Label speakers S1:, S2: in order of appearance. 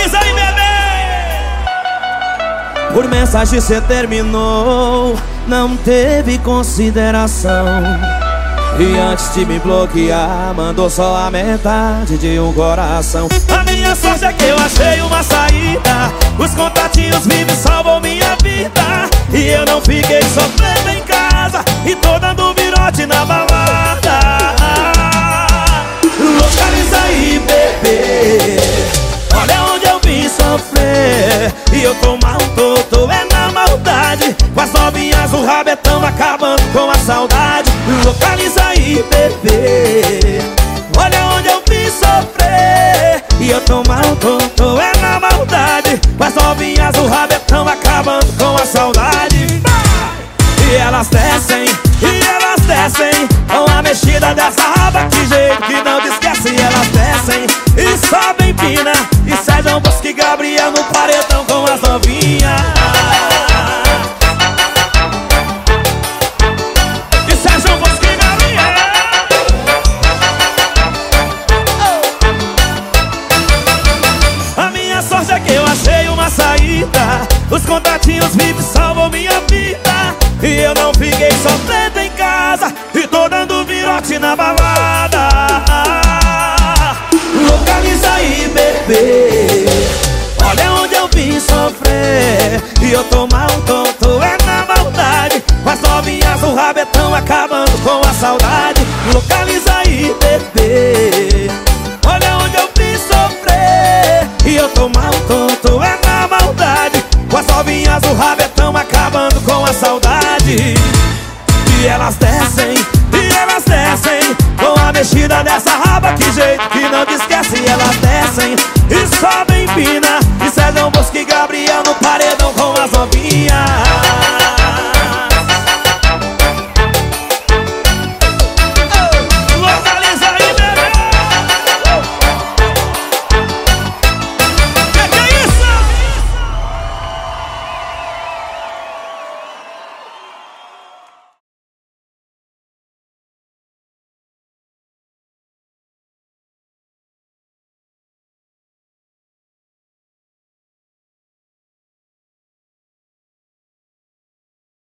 S1: Localiza aí, bebê.
S2: Por mensagem cê terminou, não teve consideração. E antes de me bloquear, mandou só a metade de um coração.
S1: A minha sorte é que eu achei uma saída. Os contatinhos vivos salvam minha vida. E eu não fiquei sofrendo em casa e tô dando virote na balada.
S2: Localiza aí, bebê.
S1: Olha onde eu vim sofrer. E eu tô mal, tô é na maldade. Com as novinhas o rabetão acabando com a saudade.
S2: Localiza aí, bebê.
S1: Olha onde eu vim sofrer.
S2: E eu tô mal,
S1: tô é na maldade. Com as novinhas o rabetão acabando com a saudade.
S2: e elas descem
S1: com a mexida dessa raba. Que jeito que não te esquece. E elas descem e sobem pina. E Sérgio Bosco e Gabriel no paredão com as novinhas. E Sérgio Bosco e Gabriel. A minha sorte é que eu achei uma saída. Os contatinhos vivos salvam minha vida. E eu não fiquei sofrendo em casa e tô dando virote na balada.
S2: Localiza aí, bebê.
S1: Olha onde eu vim sofrer. E eu tô mal, tô é na maldade. Com as novinhas o rabetão acabando com a saudade.
S2: Localiza aí, bebê.
S1: Olha onde eu vim sofrer.
S2: E eu tô mal,
S1: tô é na maldade. Com as novinhas o rabetão acabando com a saudade. E elas descem com a mexida dessa raba. Que jeito que não te esquece. E elas descem e sobem pina. E Sérgio Bosco e Gabriel no paredão com as novinhas.